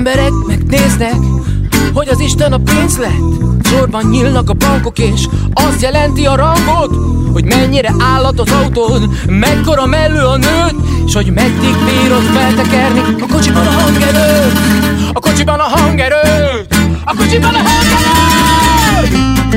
emberek megnéznek, hogy az Isten a pénz lett. Sorban nyílnak a bankok, és azt jelenti a rangot, hogy mennyire állat az autód, mekkora mellő a nőt, és hogy meddig bírod feltekerni a kocsiban a hangerőt. A kocsiban a hangerőt. A kocsiban a hangerőt.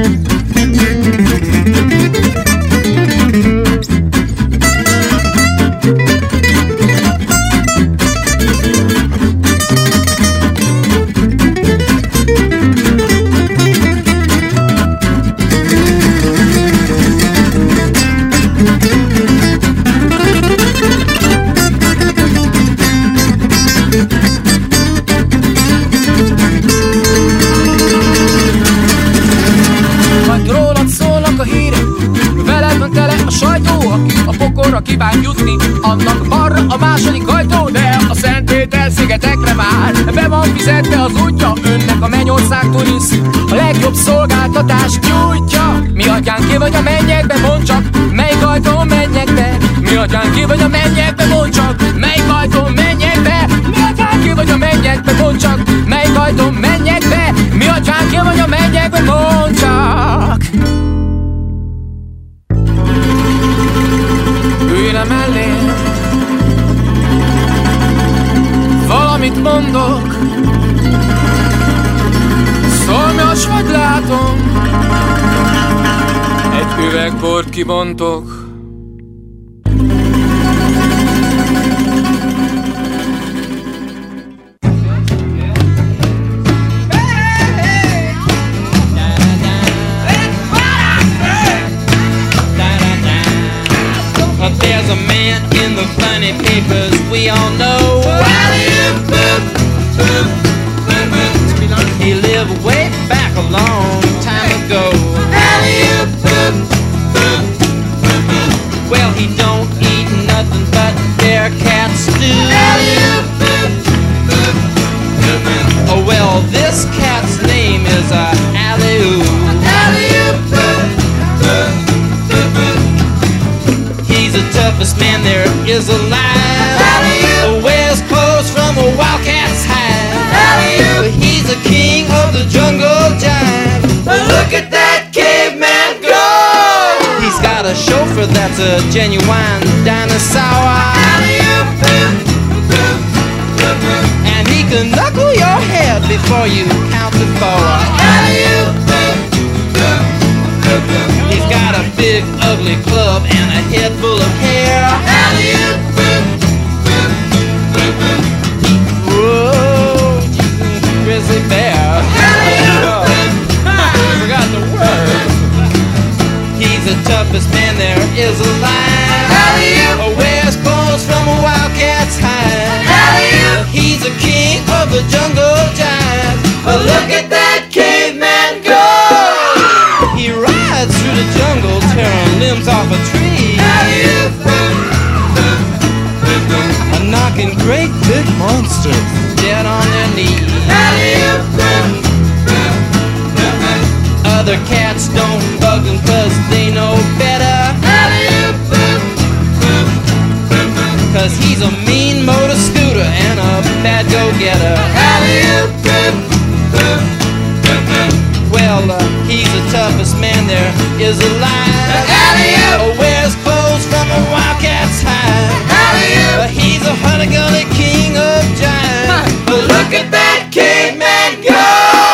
Pokorra kíván jutni, annak balra a második ajtó, de a Szentpéter-szigetekre már be van fizetve az útja. Önnek a Mennyország turisz a legjobb szolgáltatást nyújtja. Mi atyánk ki vagy a mennyekbe, mondd csak, melyik ajtón menjek be? Mi atyánk ki vagy a mennyekbe, mondd csak, melyik ajtón menjek be? Mi atyánk ki vagy a mennyekbe, mondd csak, melyik ajtón menjek be? Mi atyánk ki vagy a mennyekbe, mondd csak. Ülj le mellém, valamit mondok, szolnyos vagy látom, egy üveg bort kibontok. There's a man in the funny papers we all know. He lived way back a long time ago. Well, he don't eat nothing but bear cat stew. Oh well, this cat's name is Alley-oo. He's the toughest man there is alive. Wears clothes from a wildcat's hide. He's the king of the jungle jive. Look at that caveman go! He's got a chauffeur that's a genuine dinosaur. And he can knuckle your head before you count to 4. He's got a big ugly club and a head full of hair. Whoa, grizzly bear. I forgot the word. He's the toughest man there is alive. Wears clothes from a wildcat's hide. He's the king of the jungle jive. Look at that caveman go! He rides through the jungle, tearing limbs off a tree, knocking great big monsters dead on their knees. Other cats don't bug him 'cause they know better, 'cause he's a mean motor scooter and a bad go-getter. Well, he's the toughest man there is alive. Wears clothes from a wildcat's hide. He's a honey-gully king of jive. Look at that caveman go!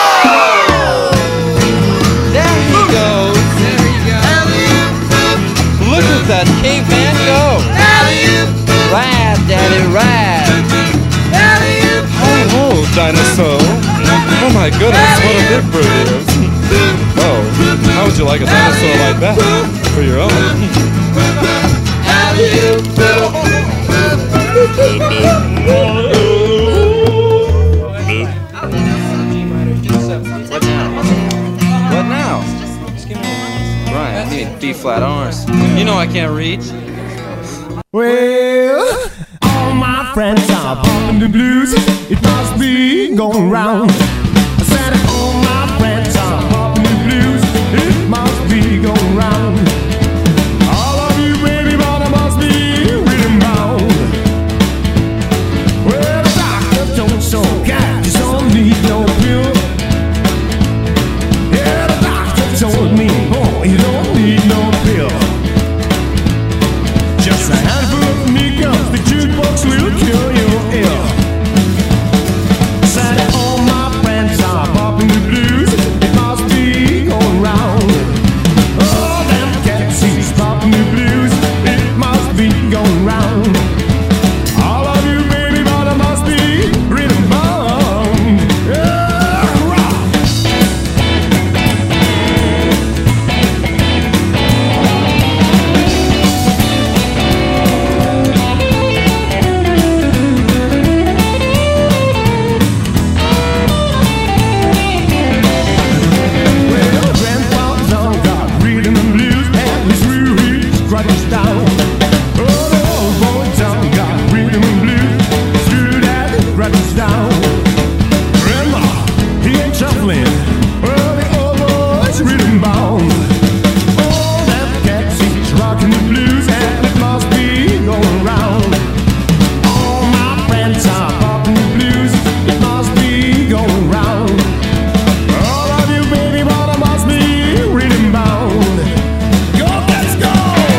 There he goes. Look at that caveman go! Ride, daddy, ride. Oh, dinosaur. Oh my goodness, what a big bird it is. Oh, how would you like a dinosaur like that for your own? What now? Right, I need B-flat arms. You know I can't read. Well, all my friends are pumping the blues. It must be going round. I said all my friends are pumping the blues. It must be going round. All of you baby brother must be rhythm bound. Well, the doctor don't show cat, so round. Grandma, he ain't shuffling. Well, the old boy's rhythm bound. Oh, that cat, he's rocking the blues, and it must be going round. All my friends are popping the blues, it must be going round. All of you, baby, but I must be rhythm bound. Go, let's go!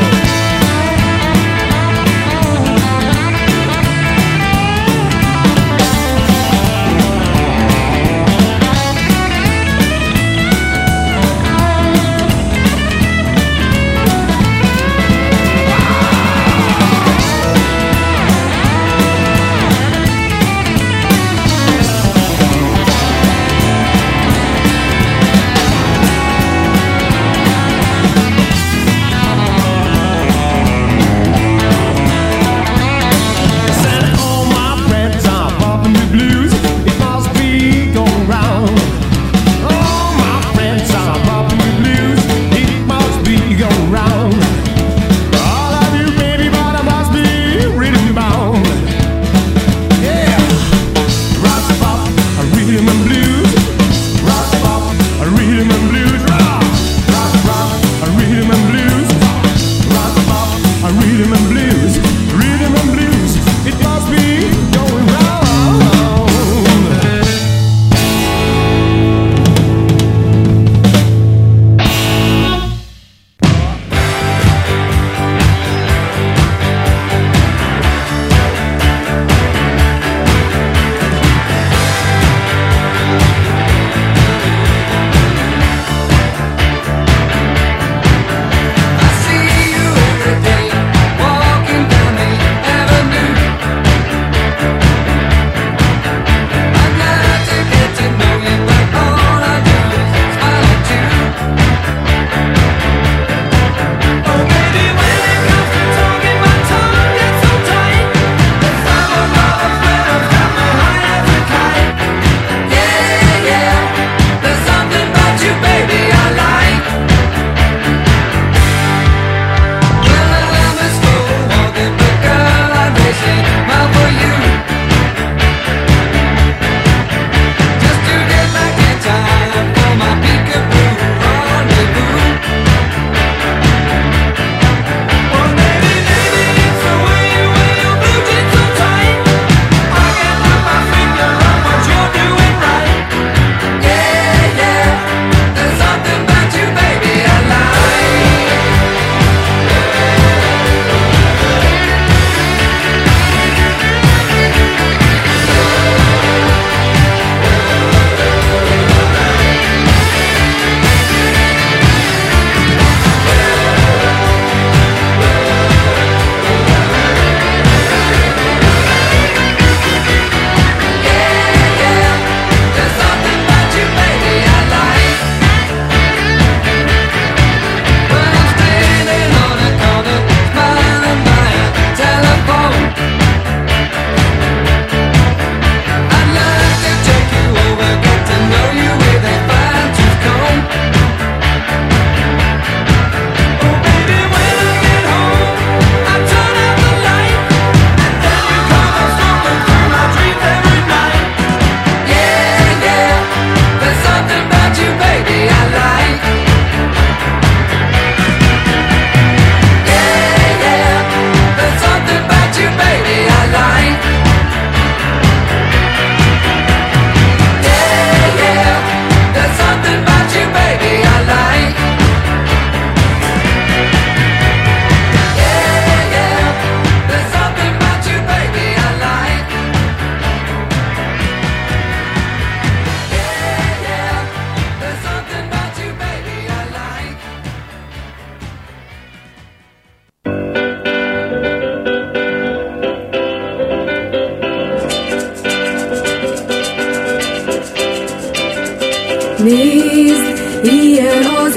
Nézd, ilyen az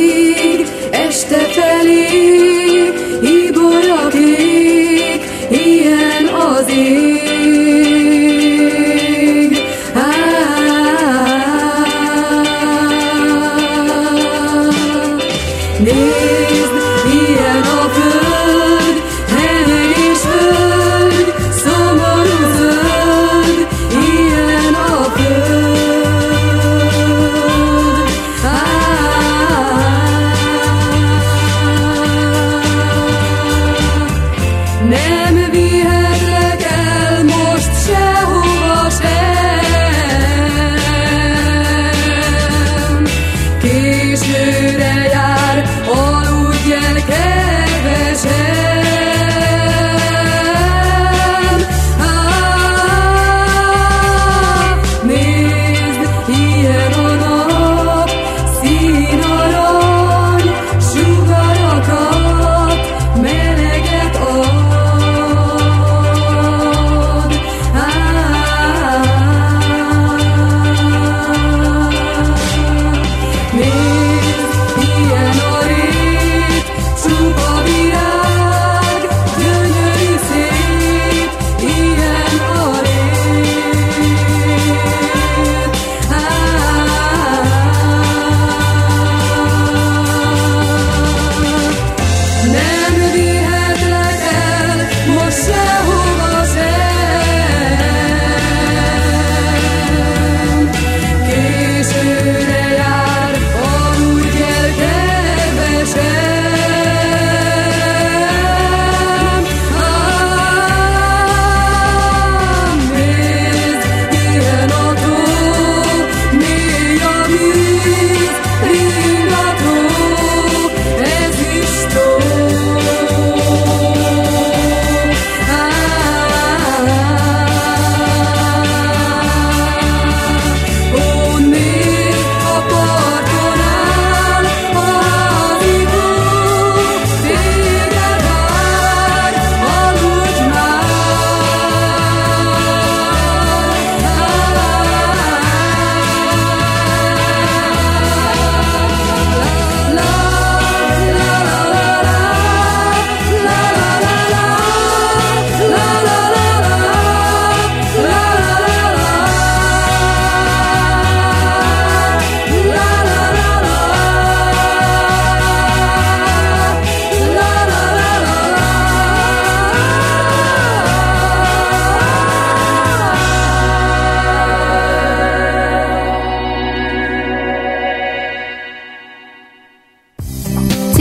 ég, este felé, híbor a kék, ilyen az ég. Nézd, ilyen a föld, hely és föld, szomorú zöld, ilyen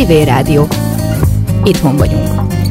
Civil Rádió. Itthon vagyunk.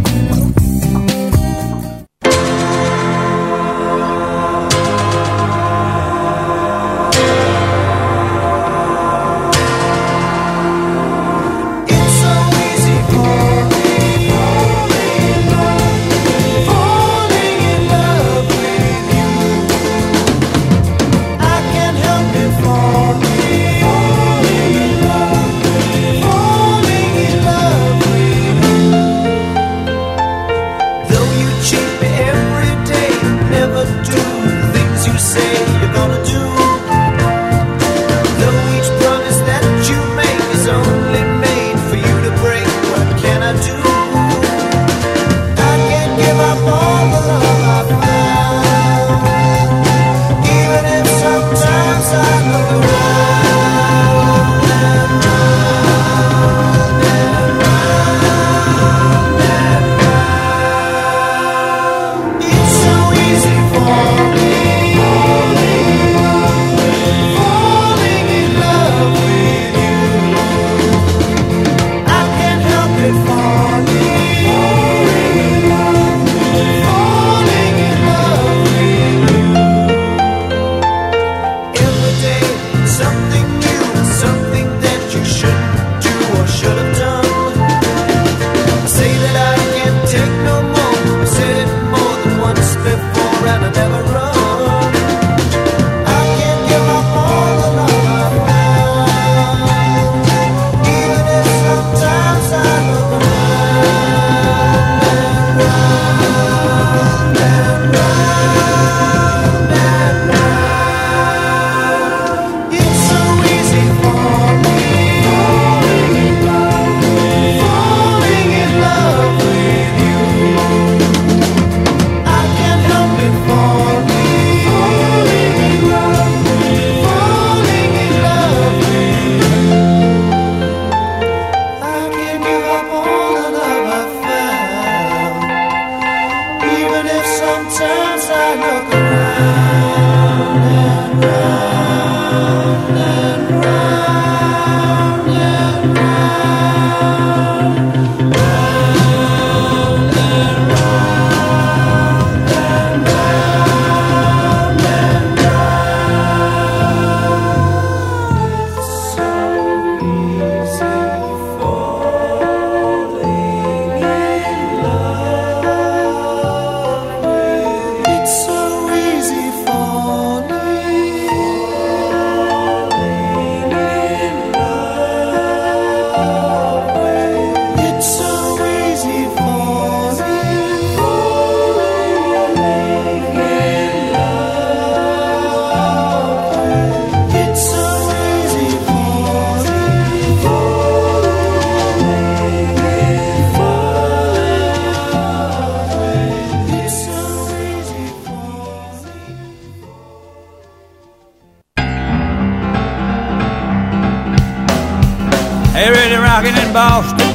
Boston,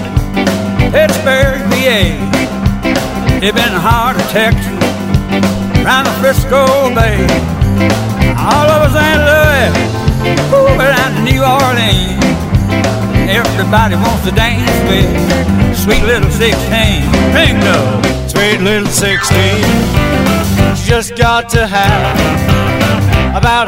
Pittsburgh, PA, they've been hard to Texas, round the Frisco Bay, all over St. Louis, down to New Orleans. Everybody wants to dance with sweet little 16. Bingo! Sweet little 16, she just got to have about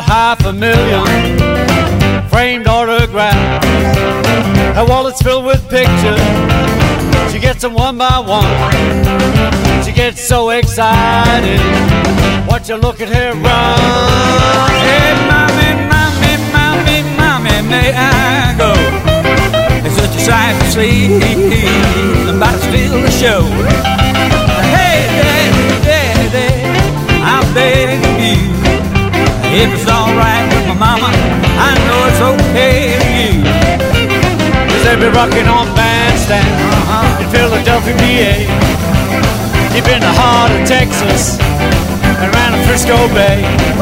500,000 framed autographs. Her wallet's filled with pictures. She gets them one by one. She gets so excited. Watch her look at her run. Hey, mommy, mommy, mommy, mommy, may I go? It's such a sight to see. Somebody steal the show. Hey, daddy, daddy, I'm begging you. If it's all right with my mama, I know it's okay with you. They'll be rocking on Bandstand in Philadelphia, PA. Deep in the heart of Texas and around the Frisco Bay.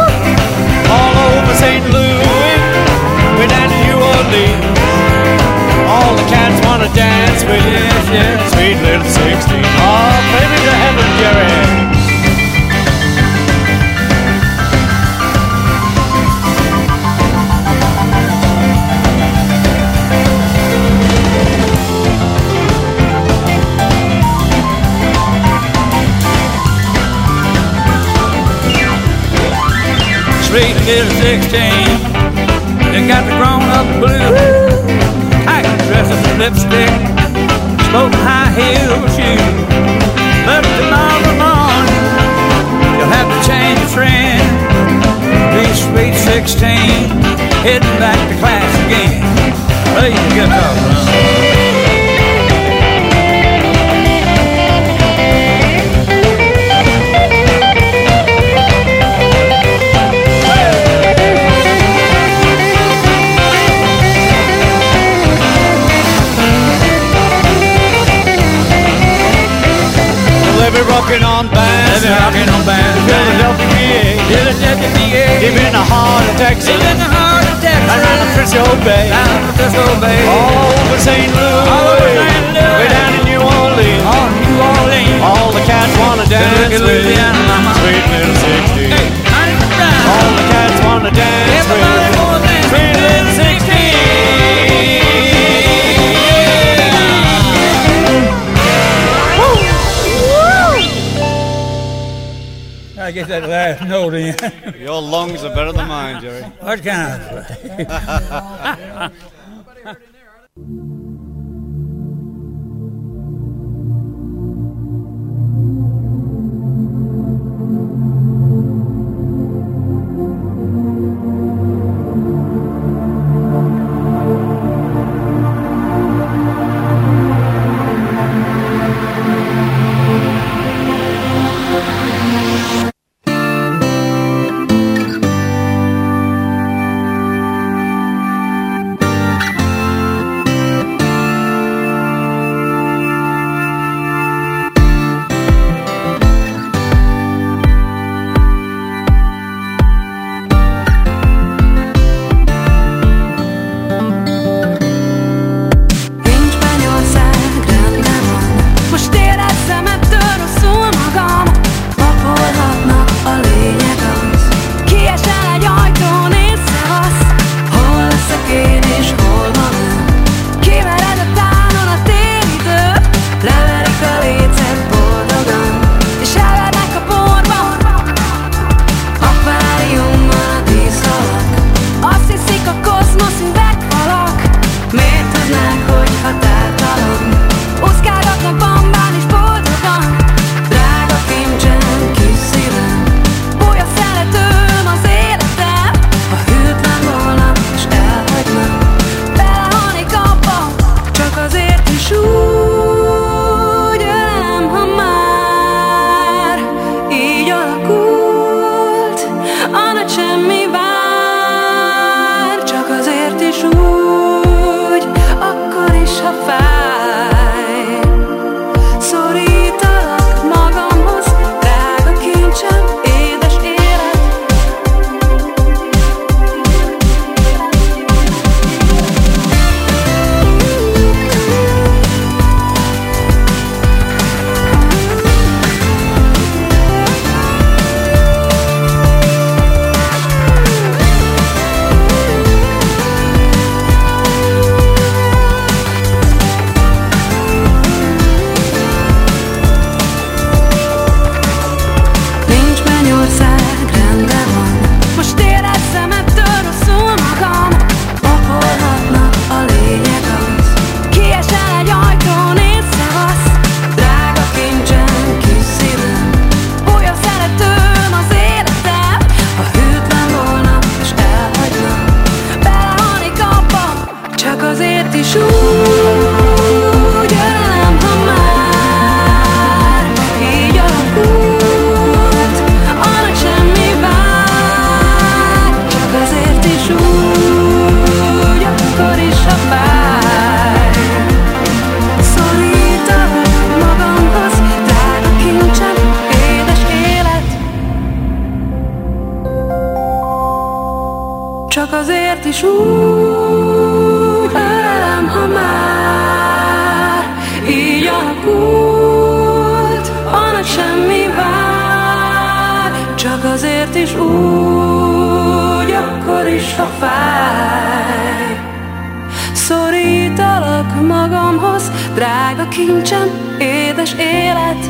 All over St. Louis, way down to New Orleans. All the cats wanna dance with you, sweet little 16. Oh, play me to heaven, Jerry. sweet little 16. They got the grown-up blue. Tight dress up with lipstick, smoking high-heel shoes. But tomorrow morning, you'll have to change your friend. Be sweet 16, heading back to class again. Play the guitar, They'll be rocking on bands. They'll be rocking on bands. Philadelphia, PA. Philadelphia, Deep in the heart of Texas. Deep in the heart of Texas. Around the Frisco Bay. Down the Frisco Bay. All over St. Louis. All over St. Louis. Way down in New Orleans. Oh, New Orleans. All the cats wanna dance with Louisiana, mama. sweet little 16. Hey, honey, brown. All the cats wanna dance Everybody with wanna dance sweet with little 16. I get that last note in. Your lungs are better than mine, Jerry. What kind of? Csak azért is úgy ölelem, ha már így alakult, a nagy semmi vár. Csak azért is úgy, akkor is, ha fáj. Szorítalak magamhoz, drága kincsem, édes élet.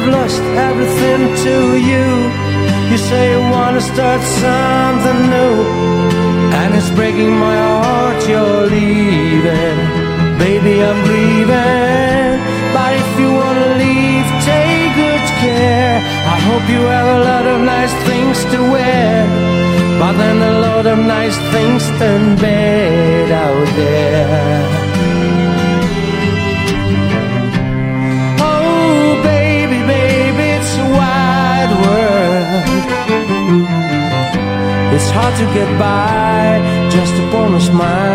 I've lost everything to you. You say you wanna start something new, and it's breaking my heart you're leaving. Baby, I'm leaving, but if you wanna leave, take good care. I hope you have a lot of nice things to wear, but then a lot of nice things turn bad out there. Oh baby, baby, it's a wide world. It's hard to get by just upon a smile.